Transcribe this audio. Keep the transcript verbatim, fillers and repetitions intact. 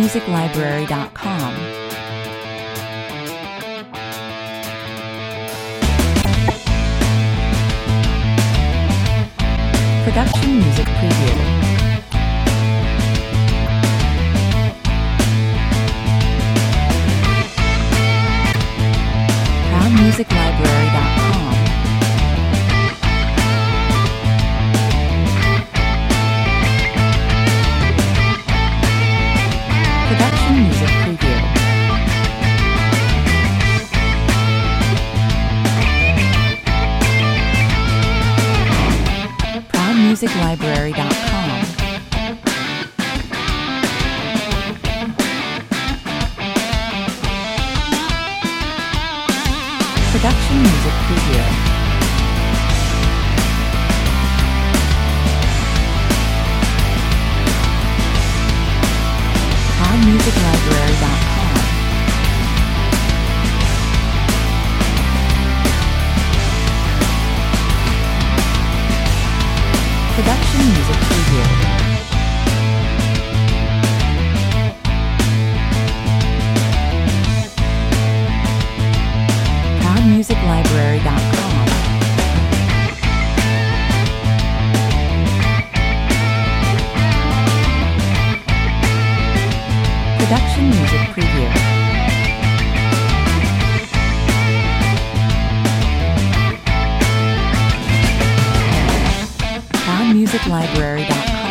music library dot com. Production music preview. music library dot com. Production music preview. proud music library dot com. Production music preview. proud music library dot com. Production music preview. music library dot com. Production music preview. proud music library dot com.